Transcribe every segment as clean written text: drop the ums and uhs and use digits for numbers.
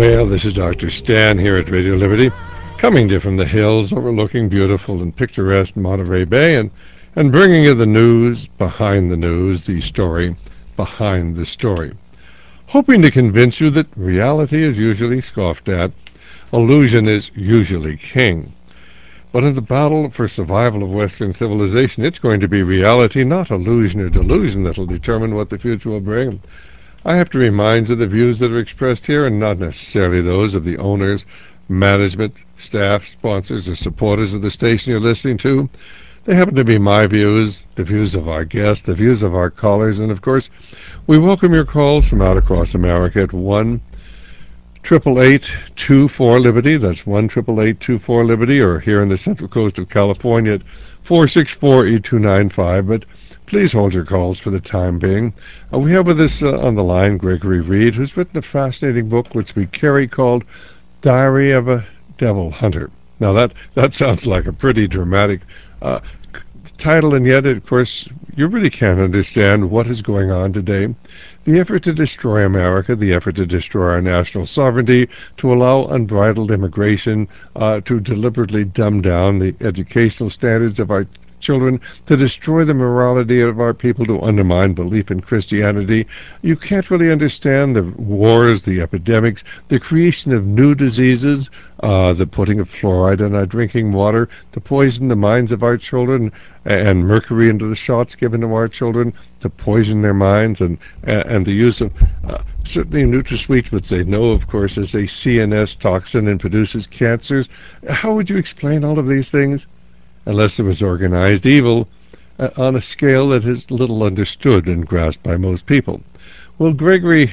Well, this is Dr. Stan here at Radio Liberty, coming to you from the hills overlooking beautiful and picturesque Monterey Bay and bringing you the news, the story behind the story. Hoping to convince you that reality is usually scoffed at, illusion is usually king. But in the battle for survival of Western civilization, it's going to be reality, not illusion or delusion, that will determine what the future will bring. I have to remind you the views that are expressed here are not necessarily those of the owners, management, staff, sponsors, or supporters of the station you're listening to. They happen to be my views, the views of our guests, the views of our callers, and of course, we welcome your calls from out across America at 1-888-24-LIBERTY. That's 1-888-24-LIBERTY, or here in the Central Coast of California at 464-8295. But please hold your calls for the time being. We have with us on the line Gregory Reed, who's written a fascinating book which we carry called Diary of a Devil Hunter. Now that sounds like a pretty dramatic title, and yet, of course, you really can't understand what is going on today. The effort to destroy America, the effort to destroy our national sovereignty, to allow unbridled immigration, to deliberately dumb down the educational standards of our children, to destroy the morality of our people, to undermine belief in Christianity. You can't really understand the wars, the epidemics, the creation of new diseases, the putting of fluoride in our drinking water, to poison the minds of our children, and mercury into the shots given to our children, to poison their minds, and the use of certainly NutraSweet, which they know, of course, is a CNS toxin and produces cancers. How would you explain all of these things? Unless it was organized evil on a scale that is little understood and grasped by most people. Well, I'm going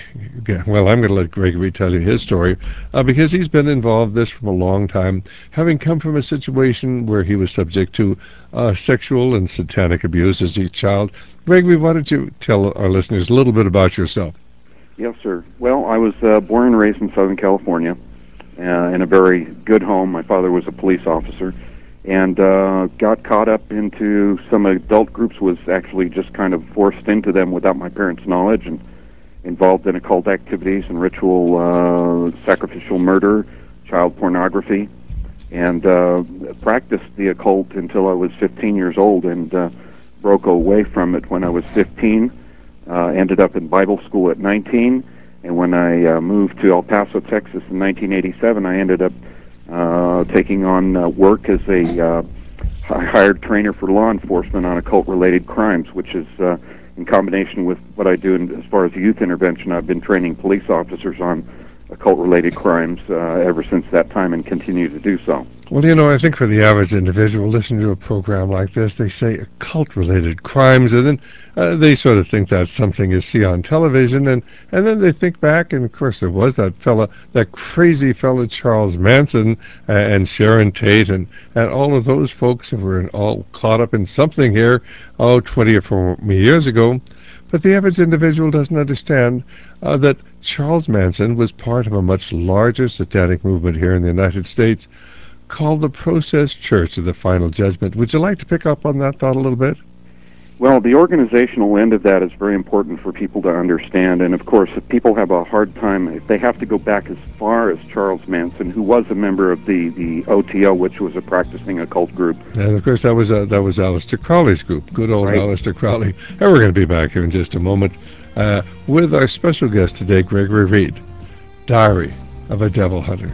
to let Gregory tell you his story, because he's been involved in this for a long time, having come from a situation where he was subject to sexual and satanic abuse as a child. Gregory, why don't you tell our listeners a little bit about yourself? Yes, sir. Well, I was born and raised in Southern California in a very good home. My father was a police officer, and got caught up into some adult groups, was actually just kind of forced into them without my parents' knowledge, and involved in occult activities and ritual sacrificial murder, child pornography, and practiced the occult until I was 15 years old, and broke away from it when I was 15, ended up in Bible school at 19, and when I moved to El Paso, Texas in 1987, I ended up taking on work as a hired trainer for law enforcement on occult-related crimes, which is in combination with what I do as far as youth intervention. I've been training police officers on occult-related crimes ever since that time, and continue to do so. Well, I think for the average individual listening to a program like this, they say occult-related crimes, and then they sort of think that's something you see on television, and then they think back, and of course there was that crazy fella Charles Manson, and Sharon Tate, and all of those folks who were all caught up in something here, 20 or 4 years ago. But the average individual doesn't understand that Charles Manson was part of a much larger satanic movement here in the United States called the Process Church of the Final Judgment. Would you like to pick up on that thought a little bit? Well, the organizational end of that is very important for people to understand, and of course, if people have a hard time, if they have to go back as far as Charles Manson, who was a member of the OTO, which was a practicing occult group. And of course, that was Aleister Crowley's group, good old Right. Aleister Crowley. And we're going to be back here in just a moment with our special guest today, Gregory Reed, Diary of a Devil Hunter.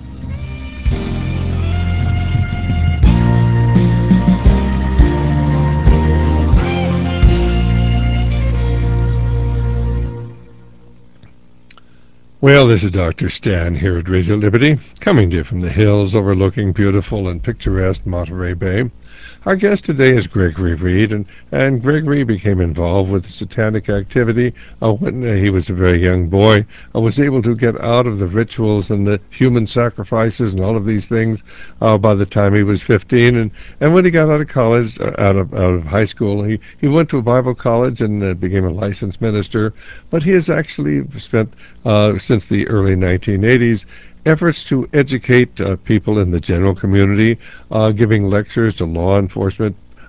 Well, this is Dr. Stan here at Radio Liberty, coming to you from the hills overlooking beautiful and picturesque Monterey Bay. Our guest today is Gregory Reed, and Gregory became involved with satanic activity when he was a very young boy. Was able to get out of the rituals and the human sacrifices and all of these things by the time he was 15. And when he got out of college, out of high school, he went to a Bible college and became a licensed minister. But he has actually spent, since the early 1980s, efforts to educate people in the general community, giving lectures to law enforcement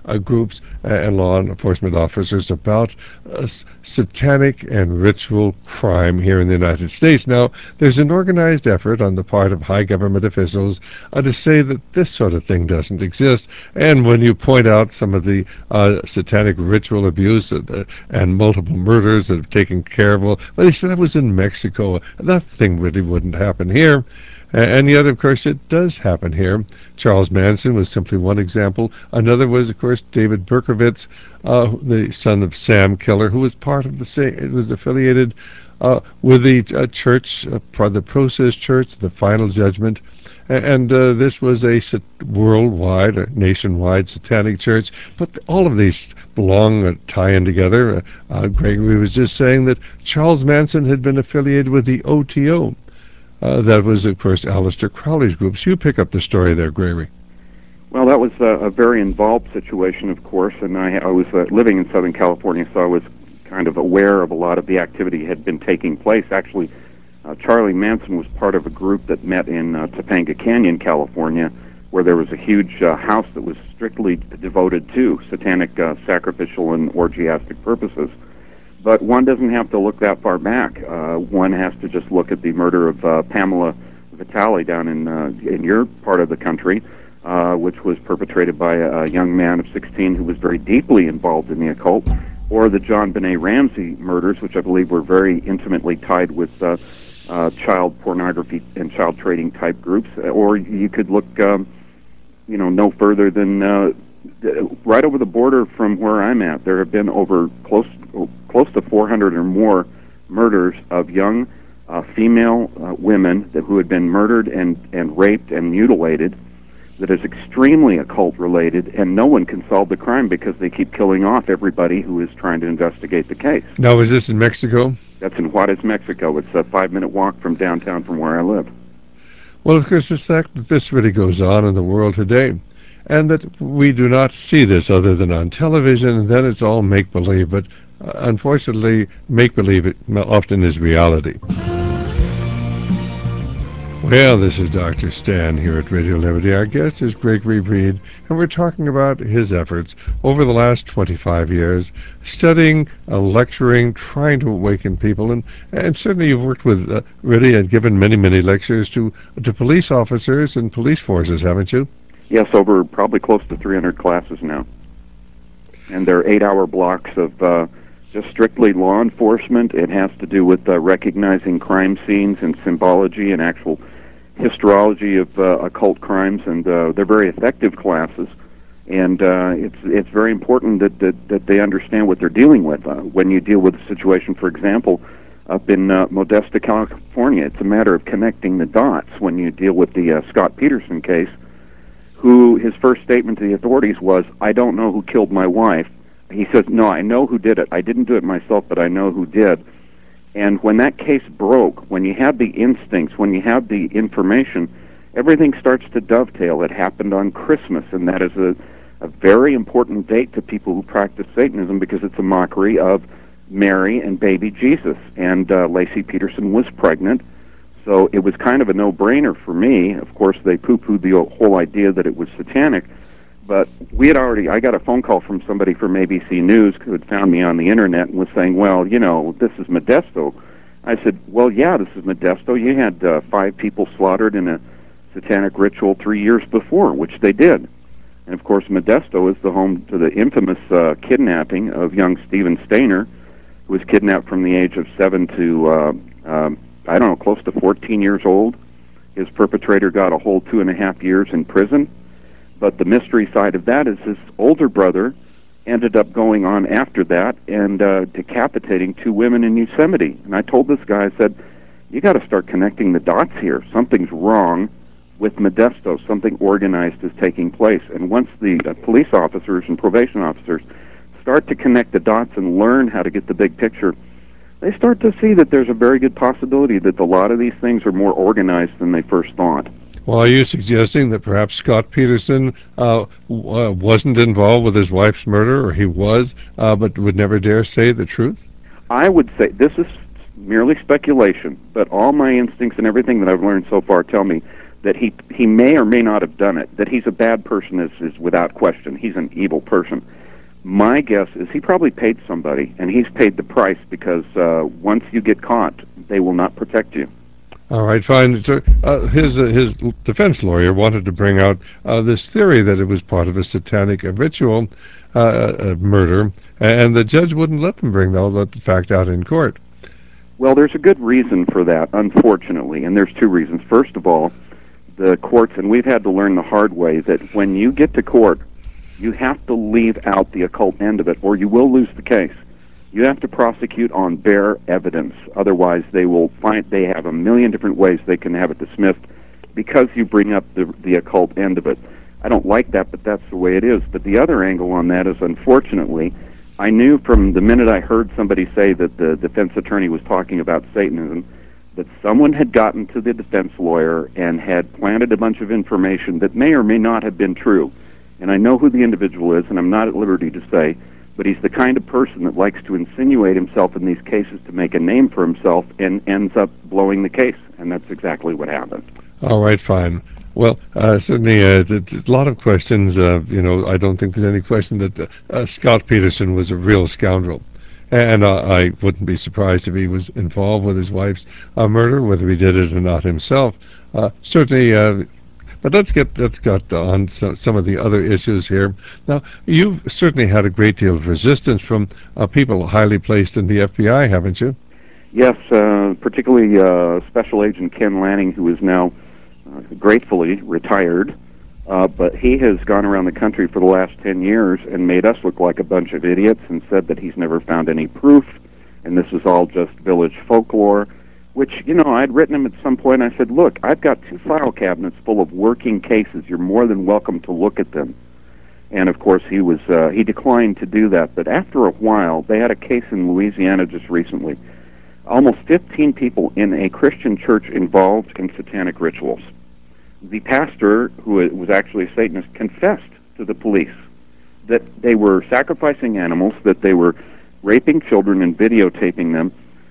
groups and law enforcement officers about satanic and ritual crime here in the United States. Now, there's an organized effort on the part of high government officials to say that this sort of thing doesn't exist. And when you point out some of the satanic ritual abuse and multiple murders that have taken care of, well, they said that was in Mexico. That thing really wouldn't happen here. And yet, of course, it does happen here. Charles Manson was simply one example. Another was, of course, David Berkowitz, the son of Sam Killer, who was part of the same. It was affiliated with the church, the Process Church, the Final Judgment, and this was a worldwide, a nationwide satanic church. But all of these belong, tie in together. Gregory was just saying that Charles Manson had been affiliated with the OTO. That was, of course, Aleister Crowley's group. So you pick up the story there, Gregory. Well, that was a very involved situation, of course, and I was living in Southern California, so I was kind of aware of a lot of the activity had been taking place. Actually, Charlie Manson was part of a group that met in Topanga Canyon, California, where there was a huge house that was strictly devoted to satanic sacrificial and orgiastic purposes. But one doesn't have to look that far back. One has to just look at the murder of Pamela Vitale down in your part of the country, which was perpetrated by a young man of 16 who was very deeply involved in the occult, or the John Benet Ramsey murders, which I believe were very intimately tied with child pornography and child trading type groups. Or you could look, no further than right over the border from where I'm at. There have been over close to 400 or more murders of young female women who had been murdered and raped and mutilated. That is extremely occult related, and no one can solve the crime because they keep killing off everybody who is trying to investigate the case. Now, is this in Mexico? That's in Juarez, Mexico. It's a 5-minute walk from downtown from where I live. Well, of course, it's that this really goes on in the world today, and that we do not see this other than on television, and then it's all make-believe. But unfortunately, make-believe often is reality. Well, this is Dr. Stan here at Radio Liberty. Our guest is Gregory Reed, and we're talking about his efforts over the last 25 years, studying, lecturing, trying to awaken people, and certainly you've worked with, really, and given many, many lectures to police officers and police forces, haven't you? Yes, over probably close to 300 classes now. And they're 8-hour blocks of just strictly law enforcement. It has to do with recognizing crime scenes and symbology and actual historiology of occult crimes, and they're very effective classes. And it's very important that they understand what they're dealing with. When you deal with a situation, for example, up in Modesto, California, it's a matter of connecting the dots. When you deal with the Scott Peterson case, who his first statement to the authorities was, "I don't know who killed my wife." He says, "No, I know who did it. I didn't do it myself, but I know who did." And when that case broke, when you have the instincts, when you have the information, everything starts to dovetail. It happened on Christmas, and that is a very important date to people who practice Satanism because it's a mockery of Mary and baby Jesus. And Lacey Peterson was pregnant, so it was kind of a no-brainer for me. Of course, they poo-pooed the whole idea that it was satanic. But I got a phone call from somebody from ABC News who had found me on the internet and was saying, well, this is Modesto. I said, well, yeah, this is Modesto. You had 5 people slaughtered in a satanic ritual 3 years before, which they did. And, of course, Modesto is the home to the infamous kidnapping of young Stephen Stainer, who was kidnapped from the age of 7 to, close to 14 years old. His perpetrator got a whole 2.5 years in prison. But the mystery side of that is his older brother ended up going on after that and decapitating 2 women in Yosemite. And I told this guy, I said, you got to start connecting the dots here. Something's wrong with Modesto. Something organized is taking place. And once the police officers and probation officers start to connect the dots and learn how to get the big picture, they start to see that there's a very good possibility that a lot of these things are more organized than they first thought. Well, are you suggesting that perhaps Scott Peterson wasn't involved with his wife's murder, or he was, but would never dare say the truth? I would say this is merely speculation, but all my instincts and everything that I've learned so far tell me that he may or may not have done it. That he's a bad person is without question. He's an evil person. My guess is he probably paid somebody, and he's paid the price because once you get caught, they will not protect you. All right, fine. So his defense lawyer wanted to bring out this theory that it was part of a satanic ritual murder, and the judge wouldn't let them bring the fact out in court. Well, there's a good reason for that, unfortunately, and there's two reasons. First of all, the courts, and we've had to learn the hard way, that when you get to court, you have to leave out the occult end of it, or you will lose the case. You have to prosecute on bare evidence. Otherwise, they have a million different ways they can have it dismissed because you bring up the occult end of it. I don't like that, but that's the way it is. But the other angle on that is, unfortunately, I knew from the minute I heard somebody say that the defense attorney was talking about Satanism that someone had gotten to the defense lawyer and had planted a bunch of information that may or may not have been true. And I know who the individual is, and I'm not at liberty to say, but he's the kind of person that likes to insinuate himself in these cases to make a name for himself and ends up blowing the case. And that's exactly what happened. All right, fine. Well, certainly a lot of questions. I don't think there's any question that Scott Peterson was a real scoundrel. And I wouldn't be surprised if he was involved with his wife's murder, whether he did it or not himself. Certainly, but let's get on some of the other issues here. Now, you've certainly had a great deal of resistance from people highly placed in the FBI, haven't you? Yes, particularly Special Agent Ken Lanning, who is now gratefully retired. But he has gone around the country for the last 10 years and made us look like a bunch of idiots and said that he's never found any proof, and this is all just village folklore, which, I'd written him at some point. I said, look, I've got 2 file cabinets full of working cases. You're more than welcome to look at them. And, of course, he declined to do that. But after a while, they had a case in Louisiana just recently. Almost 15 people in a Christian church involved in satanic rituals. The pastor, who was actually a Satanist, confessed to the police that they were sacrificing animals, that they were raping children and videotaping them.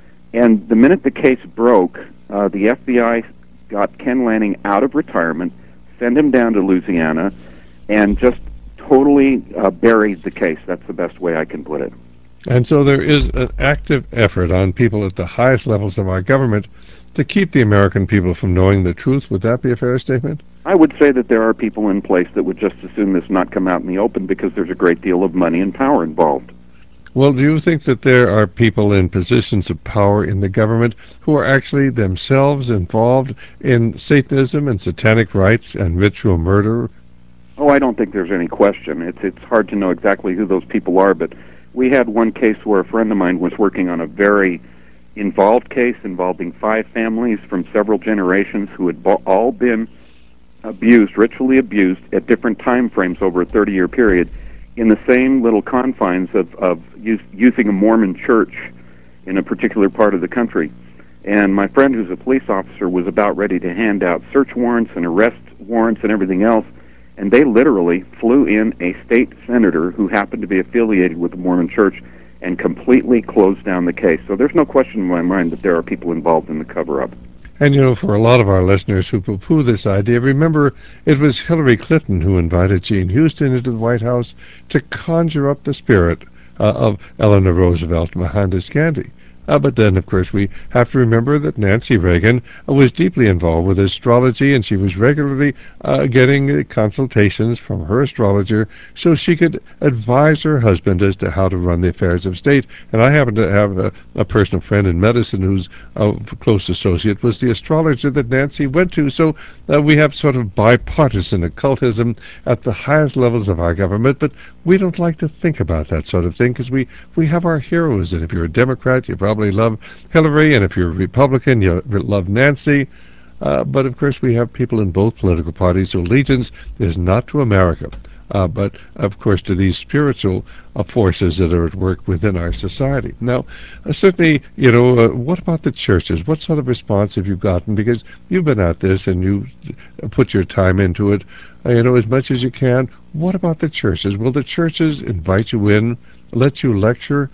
And the minute the case broke, the FBI got Ken Lanning out of retirement, sent him down to Louisiana, and just totally buried the case. That's the best way I can put it. And so there is an active effort on people at the highest levels of our government to keep the American people from knowing the truth. Would that be a fair statement? I would say that there are people in place that would just as soon this not come out in the open because there's a great deal of money and power involved. Well, do you think that there are people in positions of power in the government who are actually themselves involved in Satanism and satanic rites and ritual murder? Oh, I don't think there's any question. It's hard to know exactly who those people are, but we had one case where a friend of mine was working on a very involved case involving 5 families from several generations who had all been abused, ritually abused, at different time frames over a 30-year period in the same little confines of using a Mormon church in a particular part of the country. And my friend, who's a police officer, was about ready to hand out search warrants and arrest warrants and everything else, and they literally flew in a state senator who happened to be affiliated with the Mormon church and completely closed down the case. So there's no question in my mind that there are people involved in the cover-up. And, for a lot of our listeners who poo-poo this idea, remember it was Hillary Clinton who invited Gene Houston into the White House to conjure up the spirit of Eleanor Roosevelt and Mohandas Gandhi. But then, of course, we have to remember that Nancy Reagan was deeply involved with astrology, and she was regularly getting consultations from her astrologer so she could advise her husband as to how to run the affairs of state. And I happen to have a personal friend in medicine whose close associate was the astrologer that Nancy went to. So we have sort of bipartisan occultism at the highest levels of our government, but we don't like to think about that sort of thing because we have our heroes, and if you're a Democrat, you probably love Hillary, and if you're a Republican, you love Nancy. But of course, we have people in both political parties, so allegiance is not to America, but of course to these spiritual forces that are at work within our society. Now, certainly, what about the churches? What sort of response have you gotten? Because you've been at this and you put your time into it, as much as you can. What about the churches? Will the churches invite you in, let you lecture,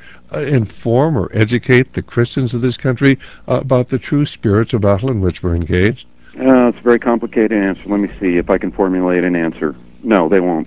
inform or educate the Christians of this country about the true spiritual battle in which we're engaged? It's a very complicated answer. Let me see if I can formulate an answer. No, they won't.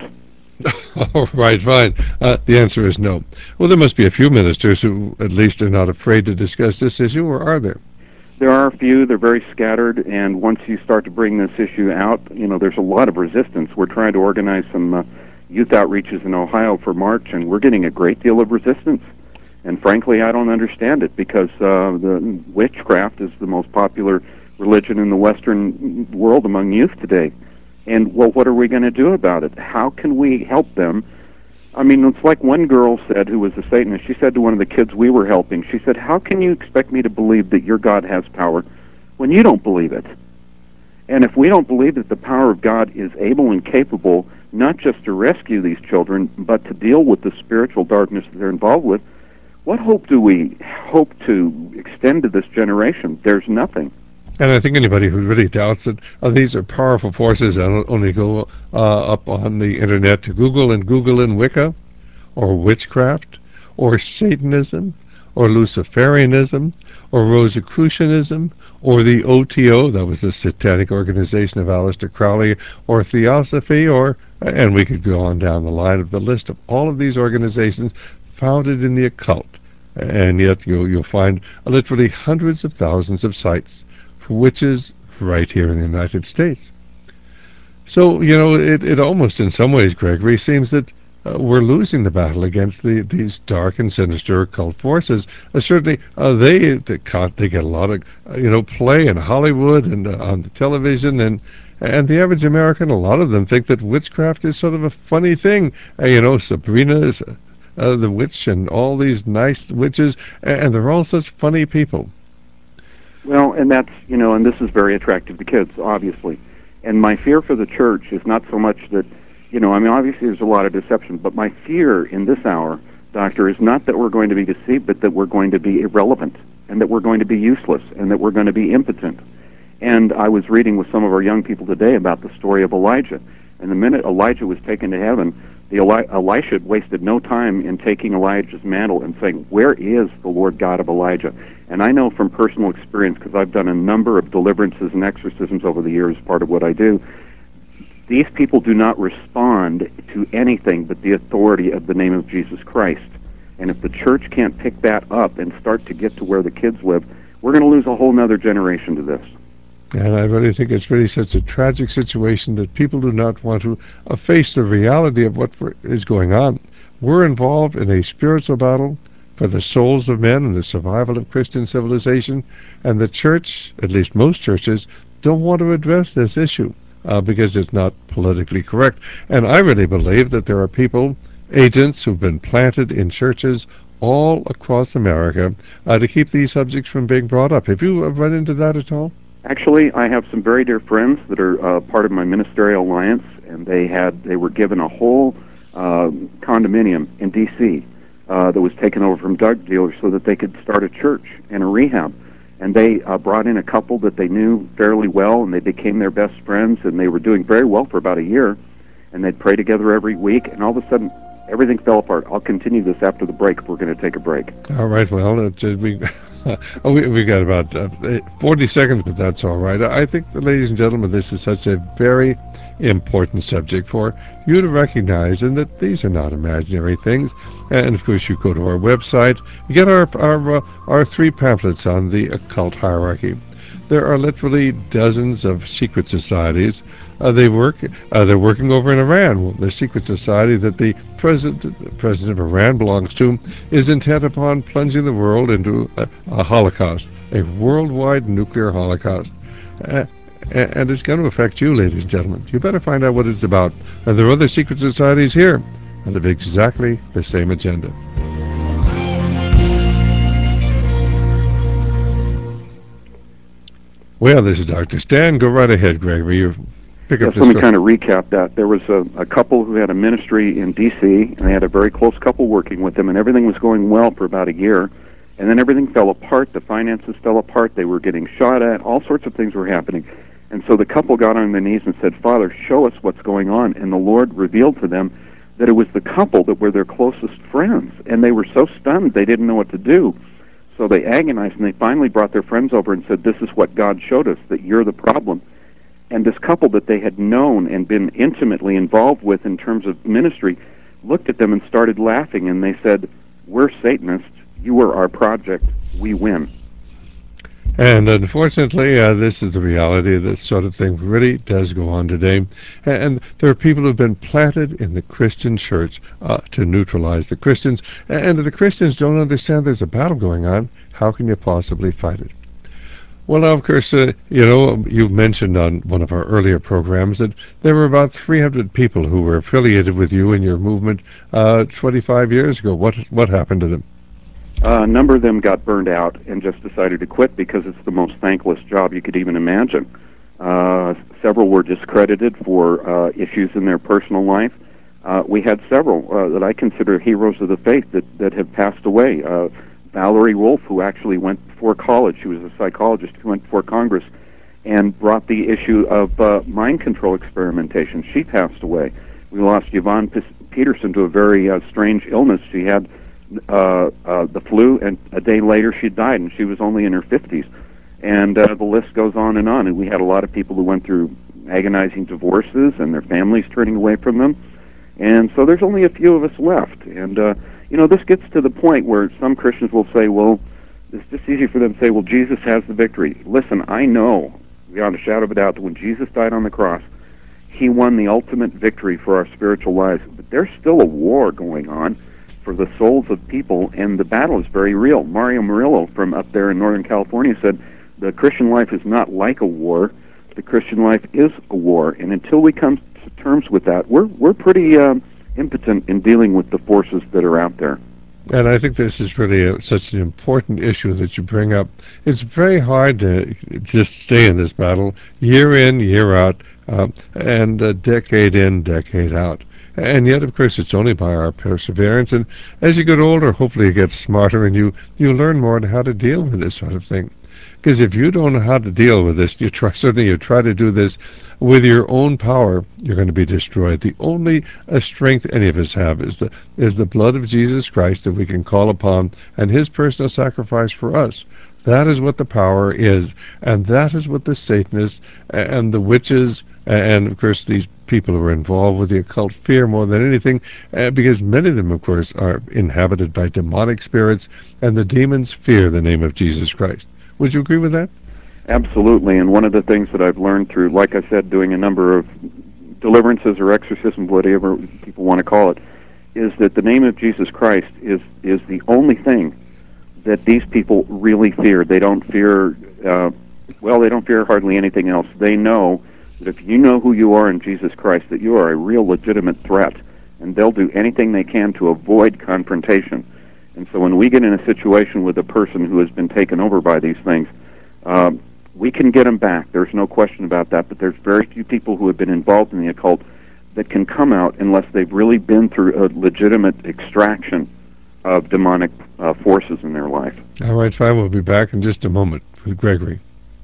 All right, fine. The answer is no. Well, there must be a few ministers who at least are not afraid to discuss this issue, or are there? There are a few. They're very scattered, and once you start to bring this issue out, there's a lot of resistance. We're trying to organize some youth outreaches in Ohio for March, and we're getting a great deal of resistance. And frankly, I don't understand it, because the witchcraft is the most popular religion in the Western world among youth today. And, well, what are we going to do about it? How can we help them? I mean, it's like one girl said, who was a Satanist, she said to one of the kids we were helping, she said, how can you expect me to believe that your God has power when you don't believe it? And if we don't believe that the power of God is able and capable not just to rescue these children, but to deal with the spiritual darkness that they're involved with, what hope do we hope to extend to this generation? There's nothing. And I think anybody who really doubts that these are powerful forces, and only go up on the internet to Google in Wicca, or witchcraft, or Satanism, or Luciferianism, or Rosicrucianism, or the OTO, that was the Satanic Organization of Aleister Crowley, or Theosophy, and we could go on down the line of the list of all of these organizations founded in the occult. And yet you'll find literally hundreds of thousands of sites for witches right here in the United States. So, it almost in some ways, Gregory, seems that we're losing the battle against these dark and sinister occult forces. Certainly, they get a lot of play in Hollywood and on the television, and the average American, a lot of them think that witchcraft is sort of a funny thing. Sabrina is the witch, and all these nice witches, and they're all such funny people. Well, and that's, and this is very attractive to kids, obviously. And my fear for the church is not so much that, obviously there's a lot of deception, but my fear in this hour, Doctor, is not that we're going to be deceived, but that we're going to be irrelevant, and that we're going to be useless, and that we're going to be impotent. And I was reading with some of our young people today about the story of Elijah. And the minute Elijah was taken to heaven, Elisha wasted no time in taking Elijah's mantle and saying, where is the Lord God of Elijah? And I know from personal experience, because I've done a number of deliverances and exorcisms over the years, part of what I do, these people do not respond to anything but the authority of the name of Jesus Christ. And if the church can't pick that up and start to get to where the kids live, we're going to lose a whole other generation to this. And I really think it's really such a tragic situation that people do not want to face the reality of what is going on. We're involved in a spiritual battle for the souls of men and the survival of Christian civilization, and the church, at least most churches, don't want to address this issue because it's not politically correct. And I really believe that there are people, agents, who've been planted in churches all across America to keep these subjects from being brought up. Have you run into that at all? Actually, I have some very dear friends that are part of my ministerial alliance, and they were given a whole condominium in D.C. That was taken over from drug dealers so that they could start a church and a rehab. And they brought in a couple that they knew fairly well, and they became their best friends, and they were doing very well for about a year. And they'd pray together every week, and all of a sudden, everything fell apart. I'll continue this after the break if we're going to take a break. All right, well, we got about 40 seconds, but that's all right. I think, ladies and gentlemen, this is such a very important subject for you to recognize, and that these are not imaginary things. And of course, you go to our website, you get our 3 pamphlets on the occult hierarchy. There are literally dozens of secret societies. They're working over in Iran. The secret society that the president of Iran belongs to is intent upon plunging the world into a holocaust, a worldwide nuclear holocaust. And it's going to affect you, ladies and gentlemen. You better find out what it's about. And there are other secret societies here that have exactly the same agenda. Well, this is Dr. Stan. Go right ahead, Gregory. You pick up this. Let me kind of recap that. There was a couple who had a ministry in D.C., and they had a very close couple working with them, and everything was going well for about a year. And then everything fell apart. The finances fell apart. They were getting shot at. All sorts of things were happening. And so the couple got on their knees and said, Father, show us what's going on. And the Lord revealed to them that it was the couple that were their closest friends. And they were so stunned they didn't know what to do. So they agonized, and they finally brought their friends over and said, this is what God showed us, that you're the problem. And this couple that they had known and been intimately involved with in terms of ministry looked at them and started laughing, and they said, "We're Satanists. You are our project. We win." And unfortunately, this is the reality. This sort of thing really does go on today. And there are people who have been planted in the Christian church to neutralize the Christians. And if the Christians don't understand there's a battle going on, how can you possibly fight it? Well, now, of course, you mentioned on one of our earlier programs that there were about 300 people who were affiliated with you and your movement 25 years ago. What happened to them? A number of them got burned out and just decided to quit because it's the most thankless job you could even imagine. Several were discredited for issues in their personal life. We had several that I consider heroes of the faith that have passed away. Valerie Wolf, who actually went before college, she was a psychologist who went before Congress and brought the issue of mind control experimentation. She passed away. We lost Yvonne Peterson to a very strange illness. She had the flu, and a day later she died, and she was only in her 50s. And the list goes on. And we had a lot of people who went through agonizing divorces and their families turning away from them. And so there's only a few of us left. And, this gets to the point where some Christians will say, well, it's just easy for them to say, well, Jesus has the victory. Listen, I know, beyond a shadow of a doubt, that when Jesus died on the cross, he won the ultimate victory for our spiritual lives. But there's still a war going on for the souls of people, and the battle is very real. Mario Murillo from up there in Northern California said, the Christian life is not like a war. The Christian life is a war, and until we come to terms with that, we're pretty impotent in dealing with the forces that are out there. And I think this is really such an important issue that you bring up. It's very hard to just stay in this battle year in, year out, and decade in, decade out. And yet, of course, it's only by our perseverance. And as you get older, hopefully you get smarter and you learn more on how to deal with this sort of thing. Because if you don't know how to deal with this, you try to do this with your own power, you're going to be destroyed. The only strength any of us have is the blood of Jesus Christ that we can call upon, and his personal sacrifice for us. That is what the power is, and that is what the Satanists and the witches and, of course, these people who are involved with the occult fear more than anything, because many of them, of course, are inhabited by demonic spirits, and the demons fear the name of Jesus Christ. Would you agree with that? Absolutely, and one of the things that I've learned through, like I said, doing a number of deliverances or exorcisms, whatever people want to call it, is that the name of Jesus Christ is the only thing that these people really fear. They don't fear, they don't fear hardly anything else. They know that if you know who you are in Jesus Christ, that you are a real legitimate threat, and they'll do anything they can to avoid confrontation. And so when we get in a situation with a person who has been taken over by these things, we can get them back. There's no question about that, but there's very few people who have been involved in the occult that can come out unless they've really been through a legitimate extraction of demonic forces in their life. All right, fine. We'll be back in just a moment with Gregory.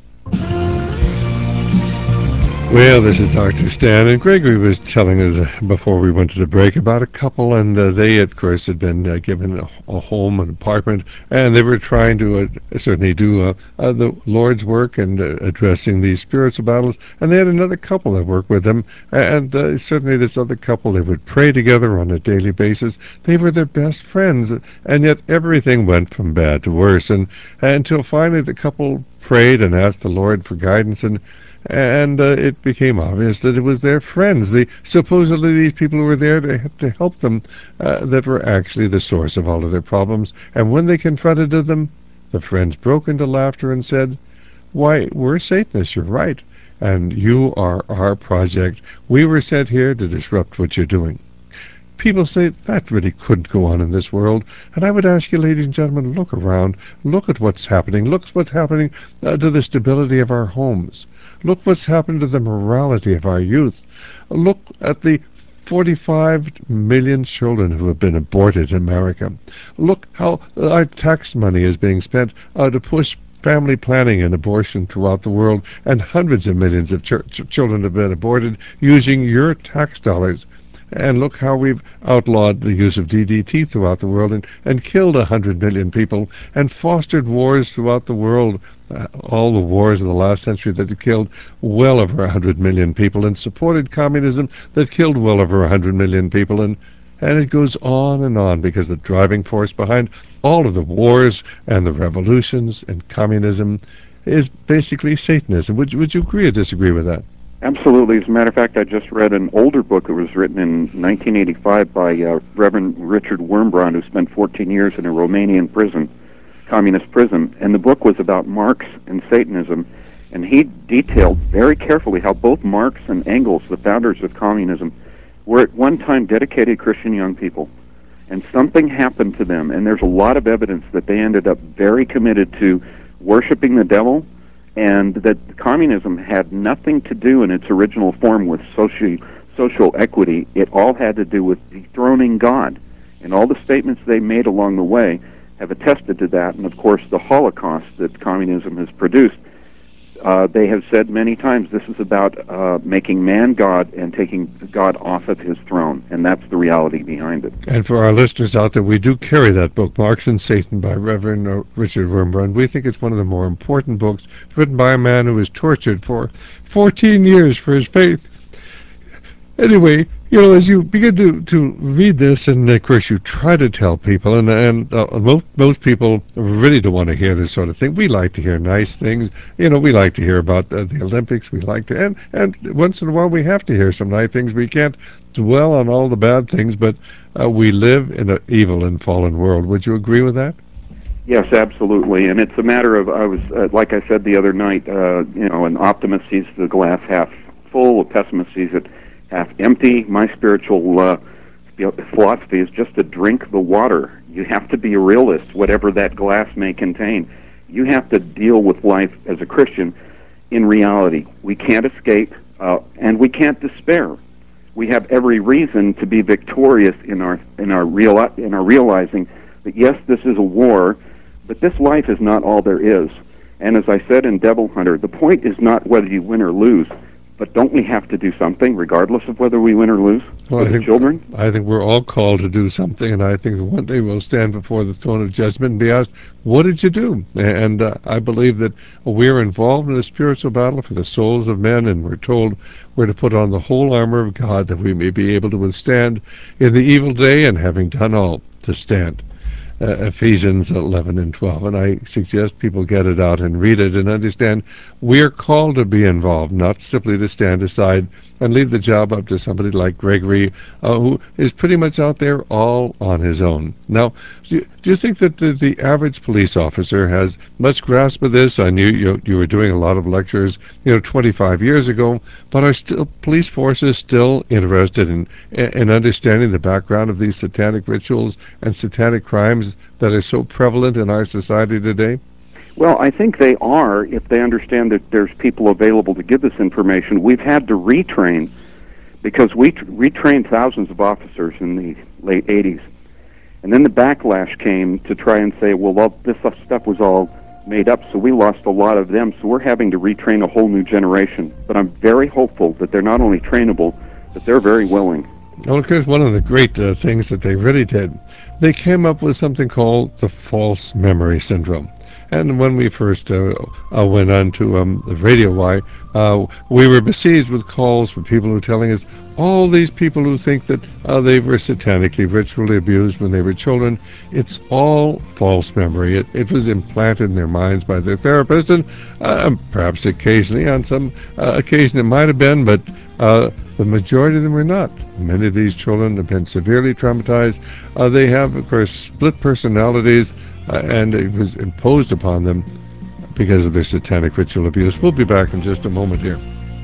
Well, this is Dr. Stan, and Gregory was telling us before we went to the break about a couple, and they, of course, had been given a home, an apartment, and they were trying to certainly do the Lord's work and addressing these spiritual battles, and they had another couple that worked with them, and certainly this other couple, they would pray together on a daily basis. They were their best friends, and yet everything went from bad to worse, and until finally the couple prayed and asked the Lord for guidance, and it became obvious that it was their friends, supposedly these people who were there to help them, that were actually the source of all of their problems. And when they confronted them, the friends broke into laughter and said, "Why, we're Satanists, you're right, and you are our project. We were sent here to disrupt what you're doing." People say that really couldn't go on in this world. And I would ask you, ladies and gentlemen, look around. Look at what's happening. Look what's happening to the stability of our homes. Look what's happened to the morality of our youth. Look at the 45 million children who have been aborted in America. Look how our tax money is being spent to push family planning and abortion throughout the world, and hundreds of millions of children have been aborted using your tax dollars. And look how we've outlawed the use of DDT throughout the world and killed 100 million people and fostered wars throughout the world. All the wars of the last century that have killed well over 100 million people and supported communism that killed well over 100 million people. And it goes on because the driving force behind all of the wars and the revolutions and communism is basically Satanism. Would you agree or disagree with that? Absolutely. As a matter of fact, I just read an older book that was written in 1985 by Reverend Richard Wurmbrand, who spent 14 years in a Romanian prison, communist prison. And the book was about Marx and Satanism. And he detailed very carefully how both Marx and Engels, the founders of communism, were at one time dedicated Christian young people. And something happened to them. And there's a lot of evidence that they ended up very committed to worshiping the devil, and that communism had nothing to do in its original form with social equity. It all had to do with dethroning God. And all the statements they made along the way have attested to that. And, of course, the Holocaust that communism has produced, they have said many times this is about making man God and taking God off of his throne. And that's the reality behind it. And for our listeners out there, we do carry that book, Marx and Satan, by Reverend Richard Wurmbrand. We think it's one of the more important books written by a man who was tortured for 14 years for his faith. Anyway, as you begin to read this, and of course you try to tell people, and most people really don't want to hear this sort of thing. We like to hear nice things. We like to hear about the Olympics. We like to, and once in a while we have to hear some nice things. We can't dwell on all the bad things, but we live in an evil and fallen world. Would you agree with that? Yes, absolutely. And it's a matter of, I was, like I said the other night, an optimist sees the glass half full, a pessimist sees it half empty. My spiritual philosophy is just to drink the water. You have to be a realist, whatever that glass may contain. You have to deal with life as a Christian in reality. We can't escape, and we can't despair. We have every reason to be victorious in our realizing that yes, this is a war, but this life is not all there is. And as I said in Devil Hunter, the point is not whether you win or lose, but don't we have to do something, regardless of whether we win or lose? Well, children? I think we're all called to do something, and I think one day we'll stand before the throne of judgment and be asked, what did you do? And I believe that we're involved in a spiritual battle for the souls of men, and we're told we're to put on the whole armor of God that we may be able to withstand in the evil day, and having done all, to stand. Ephesians 11 and 12. And I suggest people get it out and read it and understand we're called to be involved, not simply to stand aside and leave the job up to somebody like Gregory, who is pretty much out there all on his own. Now, do you think that the average police officer has much grasp of this? I knew you were doing a lot of lectures, 25 years ago, but are still police forces still interested in understanding the background of these satanic rituals and satanic crimes that are so prevalent in our society today? Well, I think they are, if they understand that there's people available to give this information. We've had to retrain, because we retrained thousands of officers in the late 80s. And then the backlash came to try and say, well, this stuff was all made up, so we lost a lot of them, so we're having to retrain a whole new generation. But I'm very hopeful that they're not only trainable, but they're very willing. Well, here's one of the great things that they really did. They came up with something called the false memory syndrome. And when we first went on to Radio Y, we were besieged with calls from people who were telling us all these people who think that they were satanically, ritually abused when they were children. It's all false memory. It was implanted in their minds by their therapist, and perhaps occasionally, on some occasion it might have been, but the majority of them were not. Many of these children have been severely traumatized. They have, of course, split personalities, and it was imposed upon them because of their satanic ritual abuse. We'll be back in just a moment here.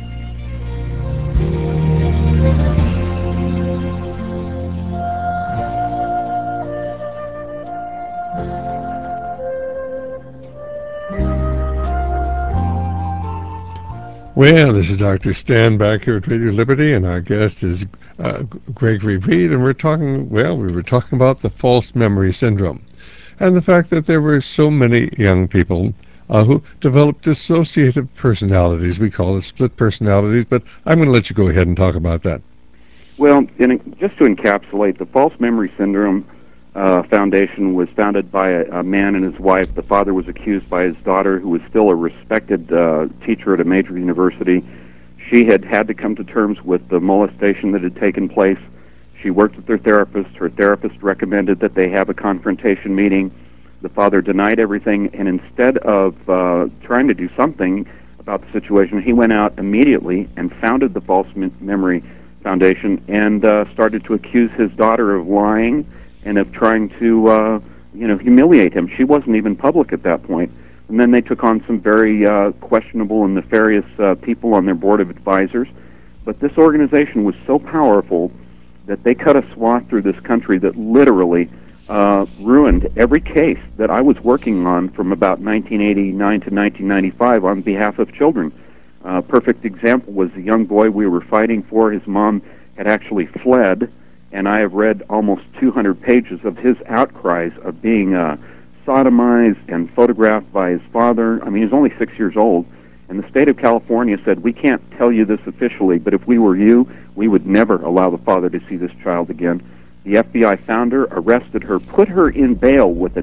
Well, this is Dr. Stan back here at Radio Liberty, and our guest is Gregory Reed, and we were talking about the false memory syndrome, and the fact that there were so many young people who developed dissociative personalities. We call it split personalities, but I'm going to let you go ahead and talk about that. Well, just to encapsulate, the False Memory Syndrome Foundation was founded by a man and his wife. The father was accused by his daughter, who was still a respected teacher at a major university. She had had to come to terms with the molestation that had taken place. She worked with their therapist. Her therapist recommended that they have a confrontation meeting. The father denied everything, and instead of trying to do something about the situation, he went out immediately and founded the False Memory Foundation and started to accuse his daughter of lying and of trying to, humiliate him. She wasn't even public at that point. And then they took on some very questionable and nefarious people on their board of advisors. But this organization was so powerful that they cut a swath through this country that literally ruined every case that I was working on from about 1989 to 1995 on behalf of children. Perfect example was a young boy we were fighting for. His mom had actually fled, and I have read almost 200 pages of his outcries of being sodomized and photographed by his father. I mean, he was only 6 years old, and the state of California said, we can't tell you this officially, but if we were you, we would never allow the father to see this child again. The FBI found her, arrested her, put her in bail with a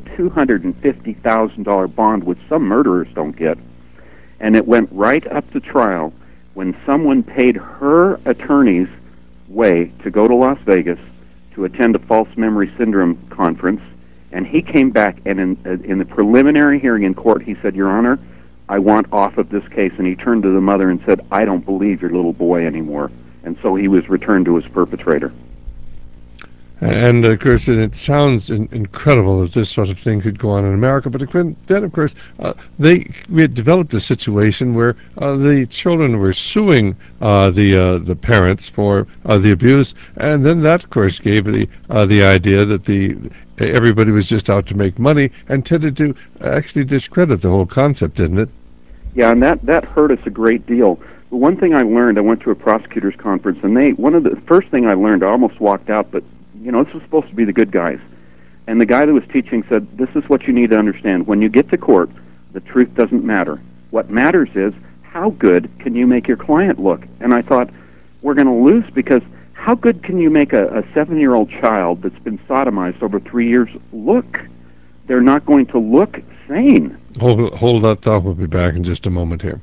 $250,000 bond, which some murderers don't get. And it went right up to trial when someone paid her attorney's way to go to Las Vegas to attend a false memory syndrome conference. And he came back, and in the preliminary hearing in court, he said, Your Honor, I want off of this case. And he turned to the mother and said, I don't believe your little boy anymore. And so he was returned to his perpetrator. And, of course, it sounds incredible that this sort of thing could go on in America. But then, of course, we had developed a situation where the children were suing the parents for the abuse. And then that, of course, gave the idea that everybody was just out to make money and tended to actually discredit the whole concept, didn't it? Yeah, and that hurt us a great deal. But one thing I learned, I went to a prosecutors conference, and one of the first thing I learned, I almost walked out, but this was supposed to be the good guys. And the guy that was teaching said, this is what you need to understand. When you get to court, the truth doesn't matter. What matters is, how good can you make your client look? And I thought, we're going to lose, because how good can you make a 7-year-old child that's been sodomized over 3 years look? They're not going to look sane. Hold that thought. We'll be back in just a moment here.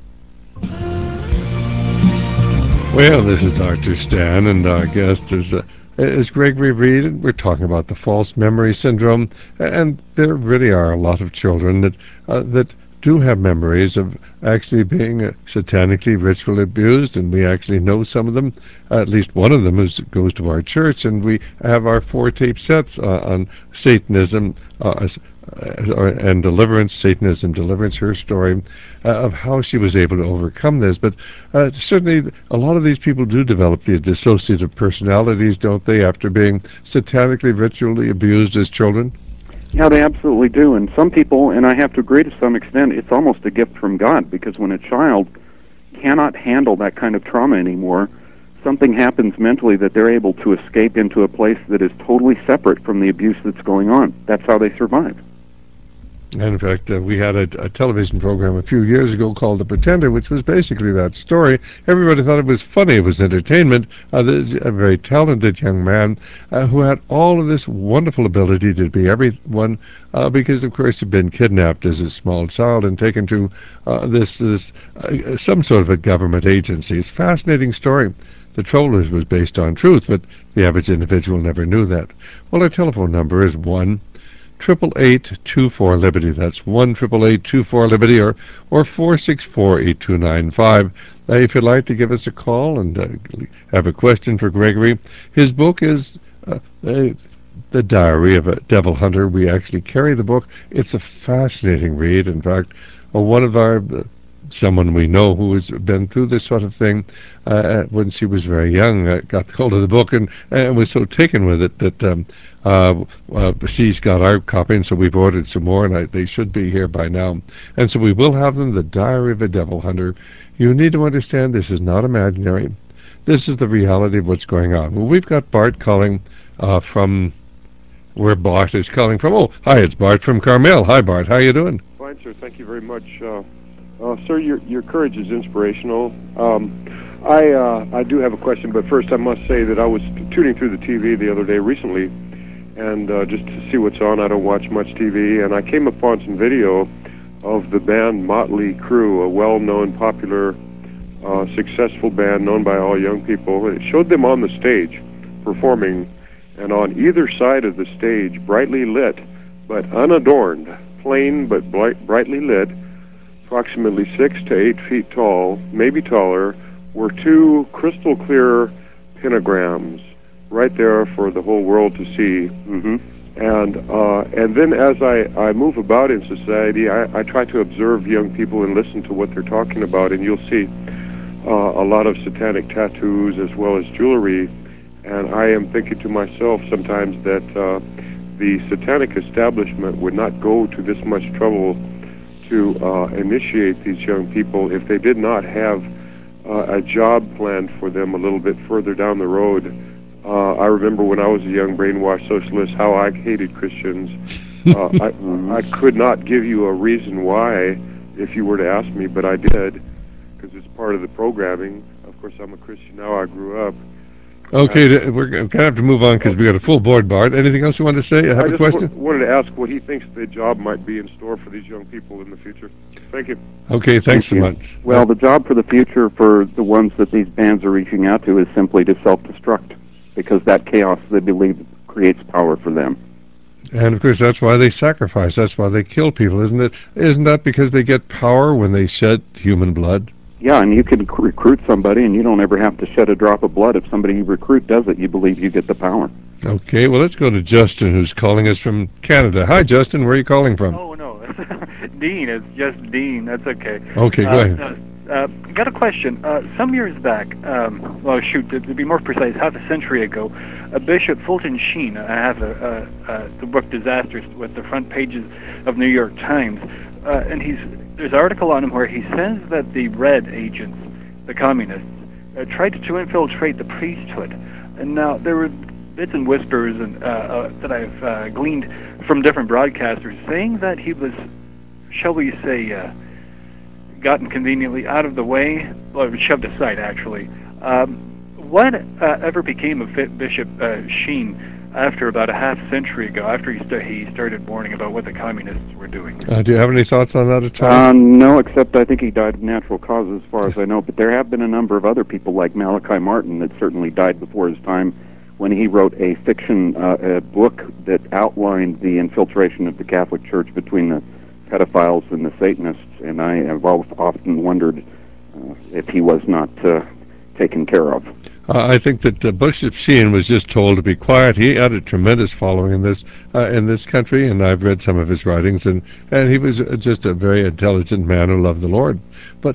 Well, this is Dr. Stan, and our guest is Gregory Reed, and we're talking about the false memory syndrome. And there really are a lot of children that do have memories of actually being satanically ritually abused, and we actually know some of them. At least one of them goes to our church, and we have our 4-tape sets on Satanism and deliverance, Satanism, deliverance, her story of how she was able to overcome this. But certainly a lot of these people do develop the dissociative personalities, don't they, after being satanically ritually abused as children? Yeah, they absolutely do. And some people, and I have to agree to some extent, it's almost a gift from God, because when a child cannot handle that kind of trauma anymore, something happens mentally that they're able to escape into a place that is totally separate from the abuse that's going on. That's how they survive. And in fact, we had a television program a few years ago called The Pretender, which was basically that story. Everybody thought it was funny. It was entertainment. There's a very talented young man who had all of this wonderful ability to be everyone because, of course, he'd been kidnapped as a small child and taken to some sort of a government agency. It's a fascinating story. The trouble is, it was based on truth, but the average individual never knew that. Well, our telephone number is 1-888-24-LIBERTY. That's 1-888-24-LIBERTY or 464-8295. If you'd like to give us a call and have a question for Gregory, his book is The Diary of a Devil Hunter. We actually carry the book. It's a fascinating read. In fact, one of our someone we know who has been through this sort of thing when she was very young got hold of the book and was so taken with it that she's got our copy, and so we've ordered some more, and they should be here by now. And so we will have them, The Diary of a Devil Hunter. You need to understand this is not imaginary. This is the reality of what's going on. Well, we've got Bart calling from where Bart is calling from. Oh, hi, it's Bart from Carmel. Hi, Bart. How you doing? Fine, sir. Thank you very much. Sir, your courage is inspirational. I do have a question, but first I must say that I was tuning through the TV the other day recently, and just to see what's on. I don't watch much TV, and I came upon some video of the band Motley Crue, a well-known, popular, successful band known by all young people. It showed them on the stage performing, and on either side of the stage, brightly lit but unadorned, plain but brightly lit, approximately 6 to 8 feet tall, maybe taller, were two crystal clear pentagrams right there for the whole world to see. Mm-hmm. And then as I move about in society, I try to observe young people and listen to what they're talking about, and you'll see a lot of satanic tattoos as well as jewelry. And I am thinking to myself sometimes that the satanic establishment would not go to this much trouble to initiate these young people if they did not have a job planned for them a little bit further down the road. I remember when I was a young brainwashed socialist how I hated Christians. I could not give you a reason why if you were to ask me, but I did, because it's part of the programming. Of course, I'm a Christian now. I grew up. Okay, we're going to have to move on because we got a full board, Bart. Anything else you want to say? I have a question? Wanted to ask what he thinks the job might be in store for these young people in the future. Thank you. Okay, thanks so much. Well, the job for the future for the ones that these bands are reaching out to is simply to self-destruct, because that chaos, they believe, creates power for them. And of course, that's why they sacrifice. That's why they kill people, isn't it? Isn't that because they get power when they shed human blood? Yeah, and you can recruit somebody, and you don't ever have to shed a drop of blood. If somebody you recruit does it, you believe you get the power. Okay, well, let's go to Justin, who's calling us from Canada. Hi, Justin. Where are you calling from? Oh, no. Dean. It's just Dean. That's okay. Okay, go ahead. Got a question. Some years back, to be more precise, half a century ago, Bishop Fulton Sheen, I have the book Disasters with the front pages of New York Times, and there's an article on him where he says that the Red agents, the communists, tried to infiltrate the priesthood. And now there were bits and whispers that I've gleaned from different broadcasters saying that he was, shall we say, gotten conveniently out of the way, or shoved aside, actually. What ever became of Bishop Sheen after about a half century ago, after he started warning about what the communists were doing? Do you have any thoughts on that at all? No, except I think he died of natural causes, as far as I know. But there have been a number of other people, like Malachi Martin, that certainly died before his time, when he wrote a fiction book that outlined the infiltration of the Catholic Church between the pedophiles and the Satanists. And I have often wondered if he was not taken care of. I think that Bishop Sheen was just told to be quiet. He had a tremendous following in this country, and I've read some of his writings, and he was just a very intelligent man who loved the Lord. But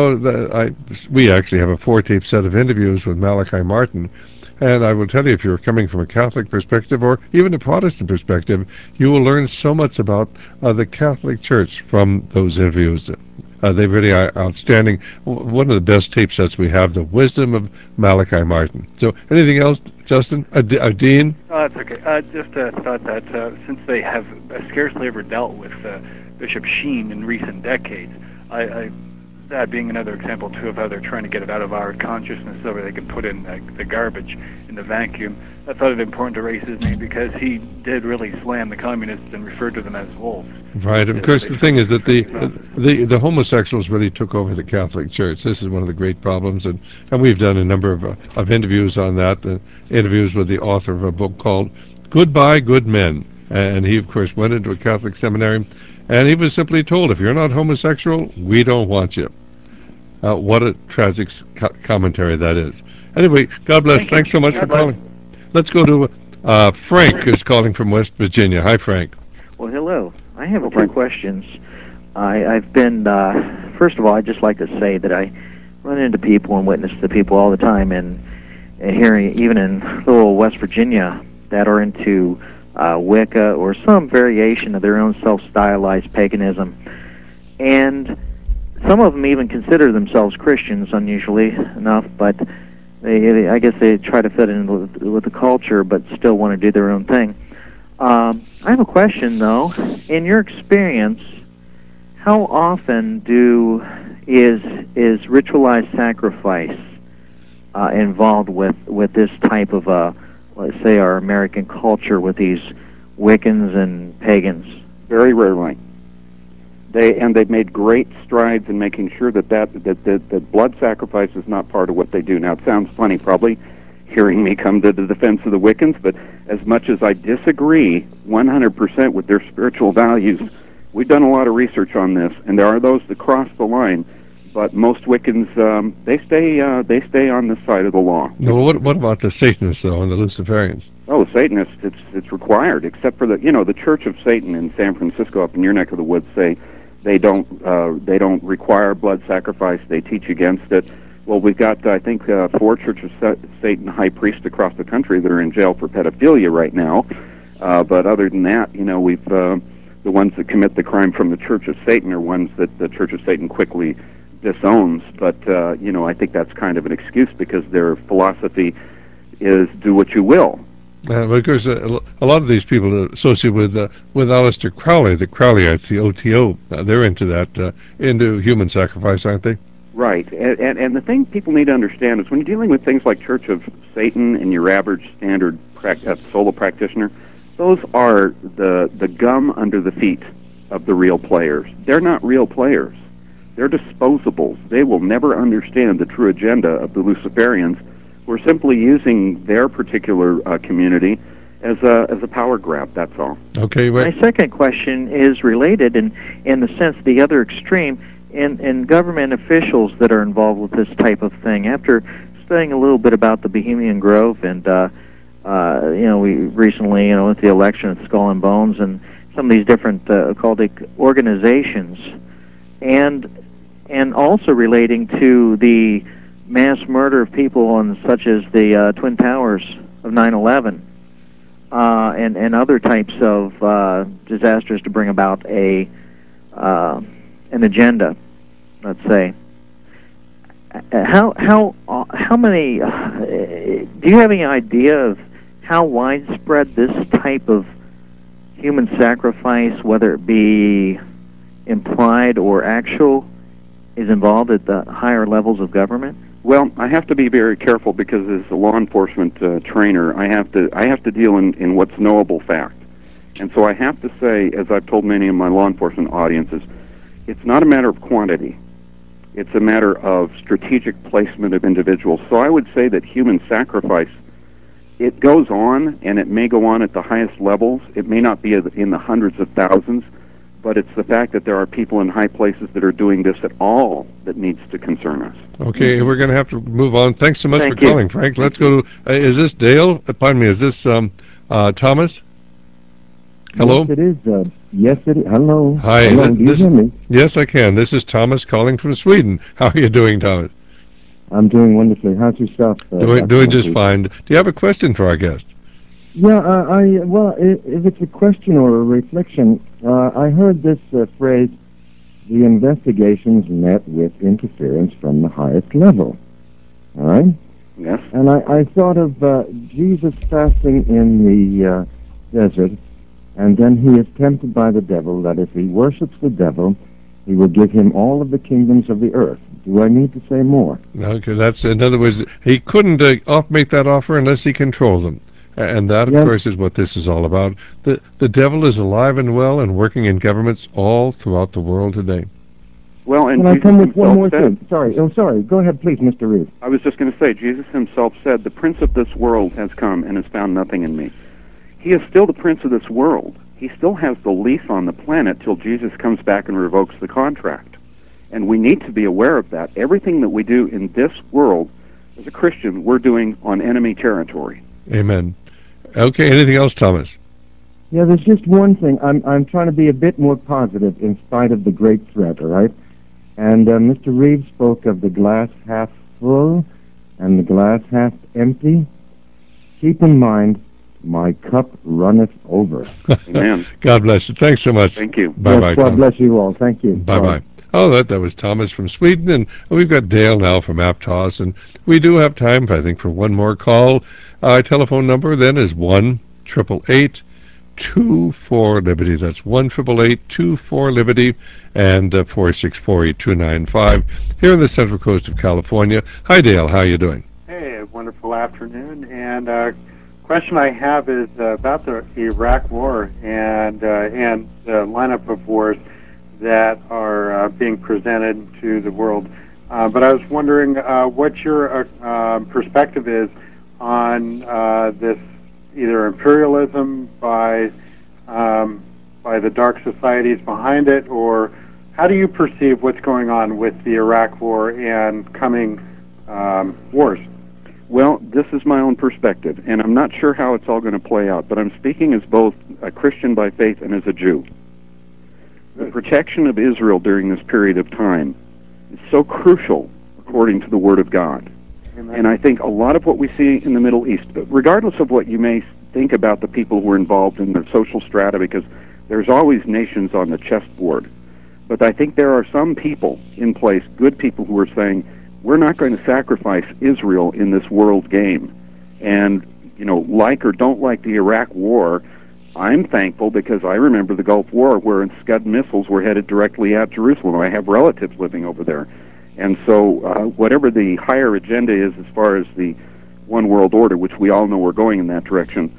we actually have a 4-tape set of interviews with Malachi Martin, and I will tell you, if you're coming from a Catholic perspective or even a Protestant perspective, you will learn so much about the Catholic Church from those interviews. They really are outstanding. One of the best tape sets we have, The Wisdom of Malachi Martin. So anything else, Justin? Dean? That's okay. Just thought that since they have scarcely ever dealt with Bishop Sheen in recent decades, that being another example, too, of how they're trying to get it out of our consciousness so that they can put in the garbage in the vacuum, I thought it important to raise his name because he did really slam the communists and referred to them as wolves. Right. Of course, the thing is that the homosexuals really took over the Catholic Church. This is one of the great problems, and we've done a number of interviews on that, interviews with the author of a book called Goodbye, Good Men. And he, of course, went into a Catholic seminary, and he was simply told, if you're not homosexual, we don't want you. What a tragic commentary that is. Anyway, God bless. Thanks so much for calling. Let's go to Frank, who's calling from West Virginia. Hi, Frank. Well, hello. I have two questions. I've been, first of all, I'd just like to say that I run into people and witness to people all the time, and hearing even in little West Virginia that are into Wicca or some variation of their own self-stylized paganism. And some of them even consider themselves Christians, unusually enough, but I guess they try to fit in with the culture but still want to do their own thing. I have a question, though. In your experience, how often is ritualized sacrifice involved with this type of, let's say, our American culture with these Wiccans and pagans? Very rarely. They've made great strides in making sure that blood sacrifice is not part of what they do. Now, it sounds funny, probably, hearing me come to the defense of the Wiccans, but as much as I disagree 100% with their spiritual values, we've done a lot of research on this, and there are those that cross the line. But most Wiccans, they stay on the side of the law. No, what about the Satanists though, and the Luciferians? Oh, the Satanists, it's required, except for the Church of Satan in San Francisco, up in your neck of the woods, say they don't require blood sacrifice. They teach against it. Well, we've got I think 4 Church of Satan high priests across the country that are in jail for pedophilia right now. But other than that, we've the ones that commit the crime from the Church of Satan are ones that the Church of Satan quickly disowns, but I think that's kind of an excuse because their philosophy is do what you will. Because a lot of these people are associated with Aleister Crowley, the Crowleyites, the OTO. They're into that, into human sacrifice, aren't they? Right, and the thing people need to understand is when you're dealing with things like Church of Satan and your average standard solo practitioner, those are the gum under the feet of the real players. They're not real players. They're disposables. They will never understand the true agenda of the Luciferians, who are simply using their particular community as a power grab. That's all. Okay. My second question is related in the sense the other extreme in government officials that are involved with this type of thing. After studying a little bit about the Bohemian Grove and we recently with the election at Skull and Bones and some of these different occultic organizations, and also relating to the mass murder of people such as the Twin Towers of 9/11, and other types of disasters to bring about an agenda, let's say. How many? Do you have any idea of how widespread this type of human sacrifice, whether it be implied or actual, is involved at the higher levels of government? Well, I have to be very careful because as a law enforcement trainer, I have to deal in what's knowable fact. And so I have to say, as I've told many of my law enforcement audiences, it's not a matter of quantity. It's a matter of strategic placement of individuals. So I would say that human sacrifice, it goes on, and it may go on at the highest levels. It may not be in the hundreds of thousands, but it's the fact that there are people in high places that are doing this at all that needs to concern us. Okay, we're going to have to move on. Thanks so much for calling, Frank. Let's go to, is this Dale? Pardon me, is this Thomas? Hello? Yes, it is. Yes, it is. Hello. Hi. Hello. Do you hear me? Yes, I can. This is Thomas calling from Sweden. How are you doing, Thomas? I'm doing wonderfully. How's yourself? Doing just fine. Do you have a question for our guest? Yeah, well, if it's a question or a reflection, I heard this phrase, the investigations met with interference from the highest level. All right? Yes. And I thought of Jesus fasting in the desert, and then he is tempted by the devil that if he worships the devil, he will give him all of the kingdoms of the earth. Do I need to say more? Okay, that's, in other words, he couldn't make that offer unless he controls them. And that, of course, is what this is all about. The devil is alive and well and working in governments all throughout the world today. Well, and can I come with one more thing? Sorry. Go ahead, please, Mr. Reed. I was just going to say, Jesus himself said, the prince of this world has come and has found nothing in me. He is still the prince of this world. He still has the lease on the planet till Jesus comes back and revokes the contract. And we need to be aware of that. Everything that we do in this world, as a Christian, we're doing on enemy territory. Amen. Okay, anything else, Thomas? Yeah, there's just one thing. I'm trying to be a bit more positive in spite of the great threat, all right? And Mr. Reeves spoke of the glass half full and the glass half empty. Keep in mind, my cup runneth over. Amen. God bless you. Thanks so much. Thank you. Bye-bye, God bless you all. Thank you. Bye-bye. Oh, that was Thomas from Sweden, and we've got Dale now from Aptos, and we do have time, I think, for one more call. Our telephone number then is 1-888-24-LIBERTY. That's 1-888-24-LIBERTY, and 464-8295 here on the Central Coast of California. Hi, Dale. How are you doing? Hey, wonderful afternoon. And question I have is about the Iraq War and the lineup of wars that are being presented to the world. But I was wondering what your perspective is on this either imperialism by the dark societies behind it, or how do you perceive what's going on with the Iraq War and coming wars? Well, this is my own perspective, and I'm not sure how it's all going to play out, but I'm speaking as both a Christian by faith and as a Jew. The protection of Israel during this period of time is so crucial, according to the Word of God. Amen. And I think a lot of what we see in the Middle East, regardless of what you may think about the people who are involved in the social strata, because there's always nations on the chessboard, but I think there are some people in place, good people, who are saying, we're not going to sacrifice Israel in this world game. And, like or don't like the Iraq War, I'm thankful because I remember the Gulf War where Scud missiles were headed directly at Jerusalem. I have relatives living over there. And so whatever the higher agenda is as far as the one world order, which we all know we're going in that direction,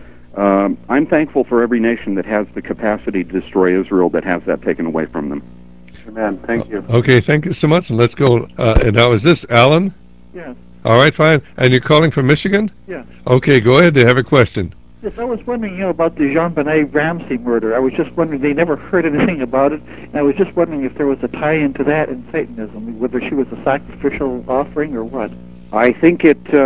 I'm thankful for every nation that has the capacity to destroy Israel that has that taken away from them. Amen. Thank you. Okay, thank you so much. And let's go. And now, is this Alan? Yes. All right, fine. And you're calling from Michigan? Yes. Okay, go ahead. They have a question. Yes, I was wondering, about the JonBenét Ramsey murder. I was just wondering, they never heard anything about it, and I was just wondering if there was a tie-in to that in Satanism, whether she was a sacrificial offering or what. I think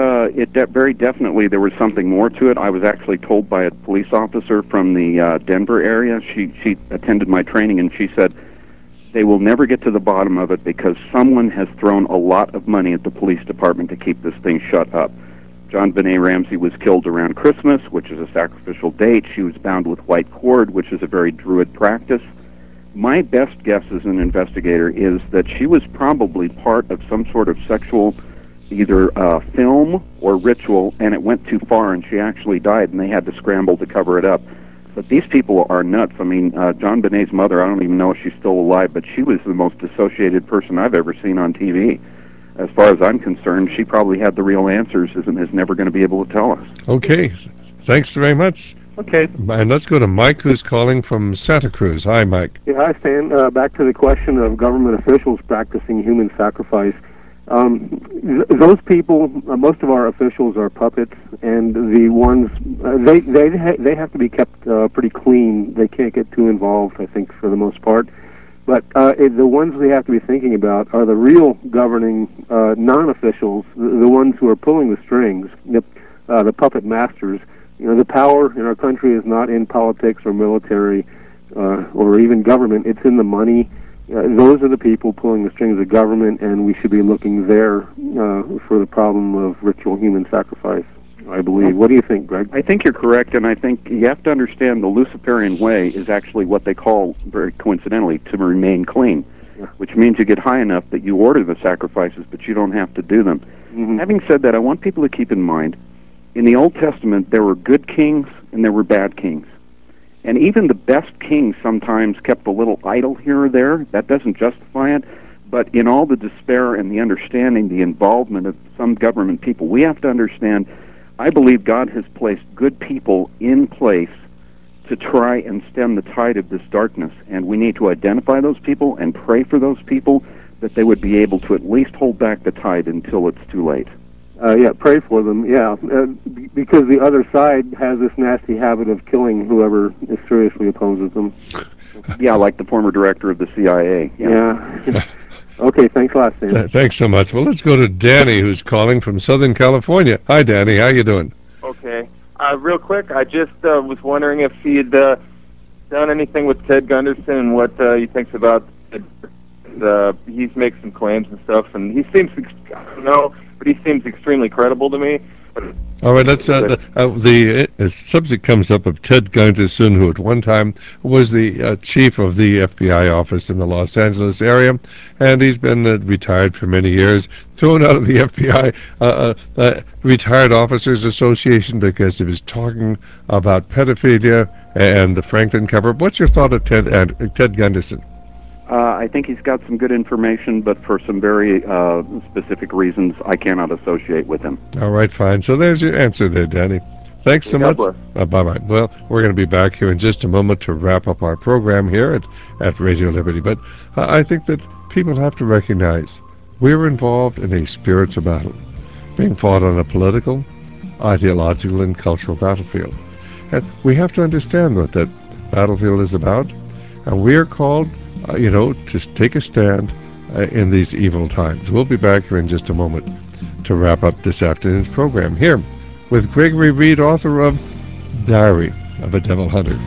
very definitely there was something more to it. I was actually told by a police officer from the Denver area. She attended my training, and she said, they will never get to the bottom of it because someone has thrown a lot of money at the police department to keep this thing shut up. JonBenét Ramsey was killed around Christmas, which is a sacrificial date. She was bound with white cord, which is a very Druid practice. My best guess as an investigator is that she was probably part of some sort of sexual either film or ritual, and it went too far, and she actually died, and they had to scramble to cover it up. But these people are nuts. I mean, JonBenét's mother, I don't even know if she's still alive, but she was the most dissociated person I've ever seen on TV. As far as I'm concerned, she probably had the real answers and is never going to be able to tell us. Okay, thanks very much. Okay. And let's go to Mike, who's calling from Santa Cruz. Hi, Mike. Yeah, hi, Stan. Back to the question of government officials practicing human sacrifice. Those people, most of our officials are puppets, and the ones they have to be kept pretty clean. They can't get too involved, I think, for the most part. But the ones we have to be thinking about are the real governing non-officials, the ones who are pulling the strings, the puppet masters. The power in our country is not in politics or military or even government. It's in the money. Those are the people pulling the strings of government, and we should be looking there for the problem of ritual human sacrifice, I believe. What do you think, Greg? I think you're correct, and I think you have to understand the Luciferian way is actually what they call, very coincidentally, to remain clean, which means you get high enough that you order the sacrifices, but you don't have to do them. Mm-hmm. Having said that, I want people to keep in mind, in the Old Testament, there were good kings and there were bad kings. And even the best kings sometimes kept a little idol here or there. That doesn't justify it. But in all the despair and the understanding, the involvement of some government people, we have to understand, I believe God has placed good people in place to try and stem the tide of this darkness. And we need to identify those people and pray for those people that they would be able to at least hold back the tide until it's too late. Pray for them, because the other side has this nasty habit of killing whoever seriously opposes them. Yeah, like the former director of the CIA. Yeah. Okay, thanks a lot, Stan. Thanks so much. Well, let's go to Danny, who's calling from Southern California. Hi, Danny. How you doing? Okay. Real quick, I just was wondering if he'd done anything with Ted Gunderson and what he thinks about he's making some claims and stuff, and he seems, I don't know, but he seems extremely credible to me. All right, let's the subject comes up of Ted Gunderson, who at one time was the chief of the FBI office in the Los Angeles area, and he's been retired for many years, thrown out of the FBI Retired Officers Association because he was talking about pedophilia and the Franklin cover-up. What's your thought of Ted Gunderson? I think he's got some good information, but for some very specific reasons, I cannot associate with him. All right, fine. So there's your answer there, Danny. Thanks so much. Bye-bye. Well, we're going to be back here in just a moment to wrap up our program here at Radio Liberty. But I think that people have to recognize we're involved in a spiritual battle being fought on a political, ideological, and cultural battlefield. And we have to understand what that battlefield is about. And we are called, to take a stand in these evil times. We'll be back here in just a moment to wrap up this afternoon's program here with Gregory Reed, author of Diary of a Devil Hunter.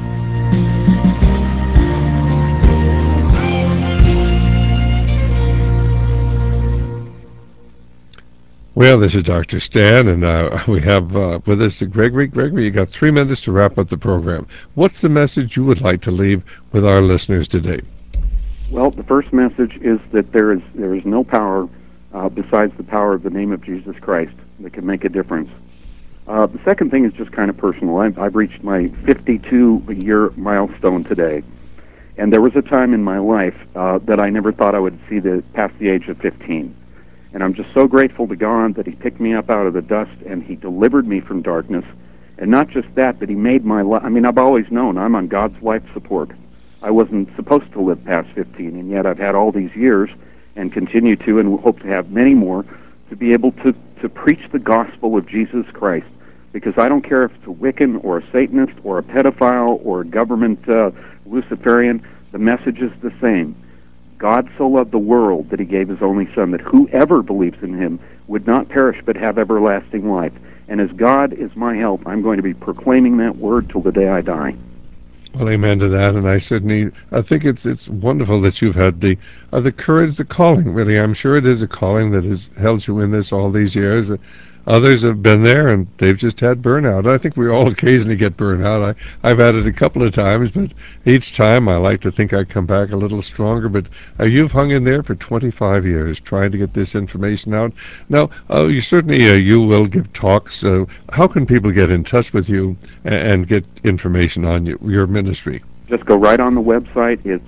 Well, this is Dr. Stan, and we have with us Gregory. Gregory, you got 3 minutes to wrap up the program. What's the message you would like to leave with our listeners today? Well, the first message is that there is no power besides the power of the name of Jesus Christ that can make a difference. The second thing is just kind of personal. I've reached my 52-year milestone today, and there was a time in my life that I never thought I would see past the age of 15. And I'm just so grateful to God that He picked me up out of the dust and He delivered me from darkness. And not just that, but He made my life. I mean, I've always known I'm on God's life support. I wasn't supposed to live past 15, and yet I've had all these years and continue to, and hope to have many more, to be able to preach the gospel of Jesus Christ. Because I don't care if it's a Wiccan or a Satanist or a pedophile or a government Luciferian, the message is the same. God so loved the world that He gave His only Son, that whoever believes in Him would not perish but have everlasting life. And as God is my help, I'm going to be proclaiming that word till the day I die. Well, amen to that, and I think it's wonderful that you've had the courage, the calling, really. I'm sure it is a calling that has held you in this all these years. Others have been there, and they've just had burnout. I think we all occasionally get burnout. I've had it a couple of times, but each time I like to think I come back a little stronger. But you've hung in there for 25 years trying to get this information out. Now, you certainly you will give talks. How can people get in touch with you and get information on your ministry? Just go right on the website. It's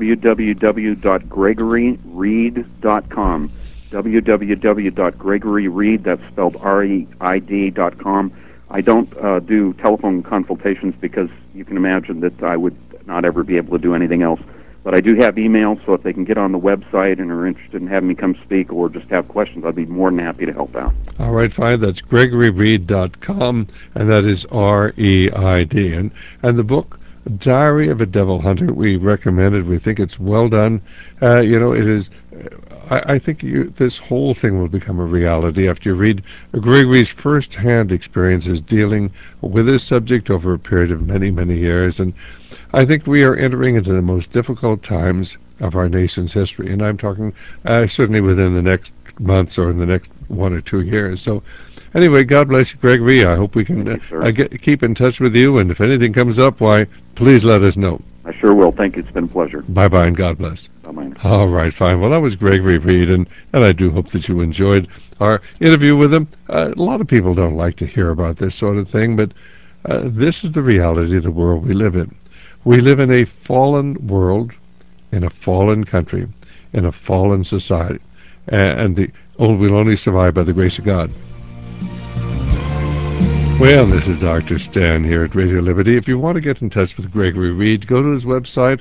www.gregoryreed.com. www.gregoryreed, that's spelled REID.com. I don't do telephone consultations because you can imagine that I would not ever be able to do anything else. But I do have email, so if they can get on the website and are interested in having me come speak or just have questions, I'd be more than happy to help out. All right, fine. That's GregoryReed.com, and that is REID. And the book, Diary of a Devil Hunter, we recommend it. We think it's well done. It is... I think this whole thing will become a reality after you read Gregory's first-hand experiences dealing with this subject over a period of many, many years. And I think we are entering into the most difficult times of our nation's history. And I'm talking certainly within the next months or in the next 1 or 2 years. So anyway, God bless you, Gregory. I hope we can keep in touch with you. And if anything comes up, why, please let us know. I sure will. Thank you. It's been a pleasure. Bye-bye, and God bless. Bye-bye. All right, fine. Well, that was Gregory Reed, and I do hope that you enjoyed our interview with him. A lot of people don't like to hear about this sort of thing, but this is the reality of the world we live in. We live in a fallen world, in a fallen country, in a fallen society, and we'll only survive by the grace of God. Well, this is Dr. Stan here at Radio Liberty. If you want to get in touch with Gregory Reed, go to his website,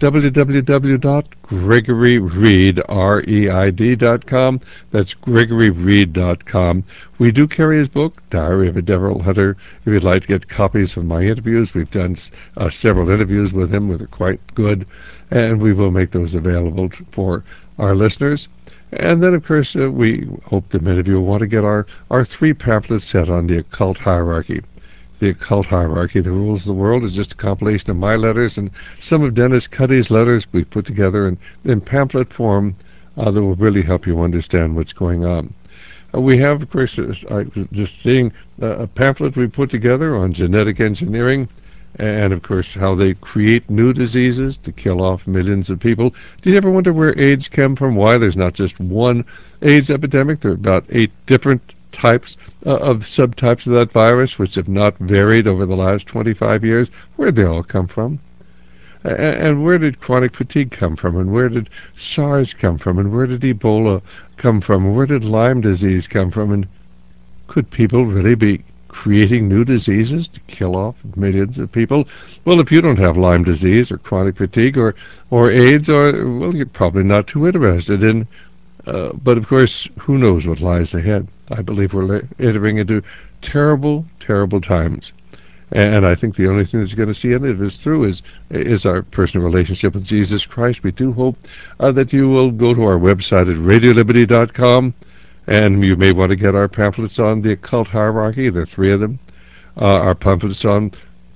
www.gregoryreed.com. That's gregoryreed.com. We do carry his book, Diary of a Devil Hunter. If you'd like to get copies of my interviews, we've done several interviews with him, which are quite good, and we will make those available for our listeners. And then, of course, we hope that many of you will want to get our 3 pamphlet set on the occult hierarchy. The occult hierarchy, the rules of the world, is just a compilation of my letters and some of Dennis Cuddy's letters we put together in pamphlet form that will really help you understand what's going on. We have, of course, I was just seeing a pamphlet we put together on genetic engineering, and, of course, how they create new diseases to kill off millions of people. Do you ever wonder where AIDS came from? Why there's not just one AIDS epidemic? There are about 8 different types of subtypes of that virus, which have not varied over the last 25 years. Where'd they all come from? And where did chronic fatigue come from? And where did SARS come from? And where did Ebola come from? And where did Lyme disease come from? And could people really be creating new diseases to kill off millions of people? Well, if you don't have Lyme disease or chronic fatigue or AIDS, well, you're probably not too interested in. But of course, who knows what lies ahead? I believe we're entering into terrible, terrible times. And I think the only thing that's going to see any of this through is our personal relationship with Jesus Christ. We do hope that you will go to our website at radioliberty.com, and you may want to get our pamphlets on the occult hierarchy. There are 3 of them. Our pamphlets on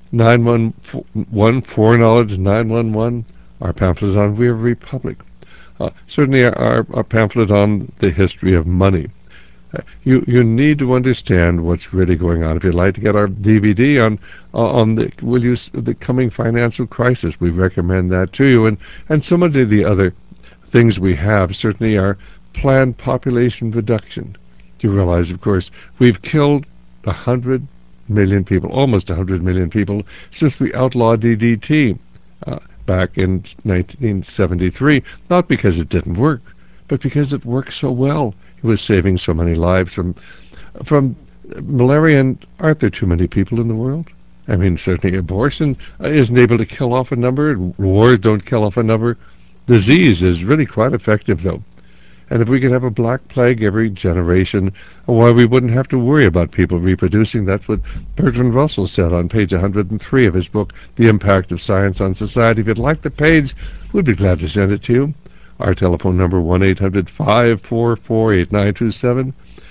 911, foreknowledge 911. Our pamphlet on We Are a Republic. Certainly our pamphlet on the history of money. You need to understand what's really going on. If you'd like to get our DVD on the coming financial crisis, we recommend that to you. And some of the other things we have certainly are planned population reduction. You realize, of course, we've killed 100 million people, almost 100 million people, since we outlawed DDT back in 1973, not because it didn't work, but because it worked so well. It was saving so many lives from malaria. And aren't there too many people in the world? I mean, certainly abortion isn't able to kill off a number. Wars don't kill off a number. Disease is really quite effective, though. And if we could have a black plague every generation, why we wouldn't have to worry about people reproducing. That's what Bertrand Russell said on page 103 of his book, The Impact of Science on Society. If you'd like the page, we'd be glad to send it to you. Our telephone number, 1-800-544-8927,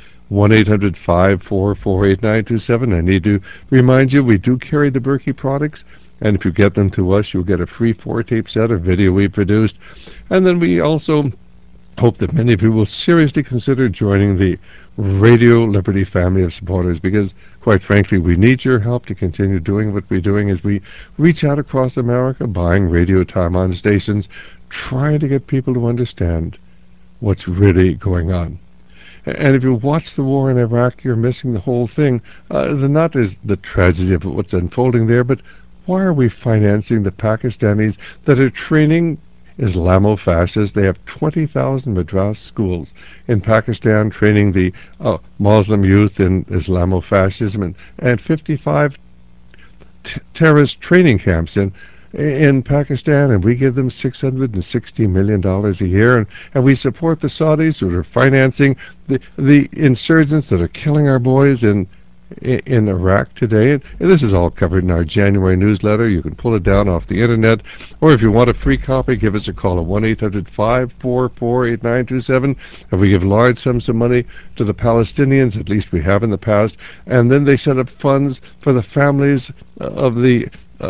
1-800-544-8927. I need to remind you, we do carry the Berkey products, and if you get them to us, you'll get a free 4-tape set of video we produced. And then we also hope that many of you will seriously consider joining the Radio Liberty family of supporters, because, quite frankly, we need your help to continue doing what we're doing as we reach out across America, buying radio time on stations, trying to get people to understand what's really going on. And if you watch the war in Iraq, you're missing the whole thing. Not is the tragedy of what's unfolding there, but why are we financing the Pakistanis that are training Islamofascists? They have 20,000 Madras schools in Pakistan training the Muslim youth in Islamofascism, and 55 terrorist training camps in Pakistan, and we give them $660 million a year, and we support the Saudis who are financing the insurgents that are killing our boys in Iraq today. And this is all covered in our January newsletter. You can pull it down off the internet, or if you want a free copy, give us a call at 1-800-544-8927, and we give large sums of money to the Palestinians, at least we have in the past, and then they set up funds for the families of the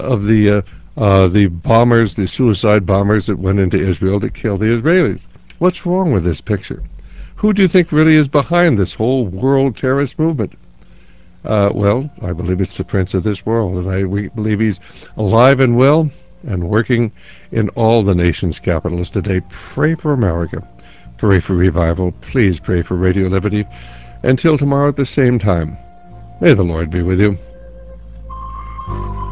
bombers, the suicide bombers that went into Israel to kill the Israelis. What's wrong with this picture? Who do you think really is behind this whole world terrorist movement? Well, I believe it's the prince of this world, and we believe he's alive and well and working in all the nation's capitals today. Pray for America. Pray for revival. Please pray for Radio Liberty. Until tomorrow at the same time, may the Lord be with you.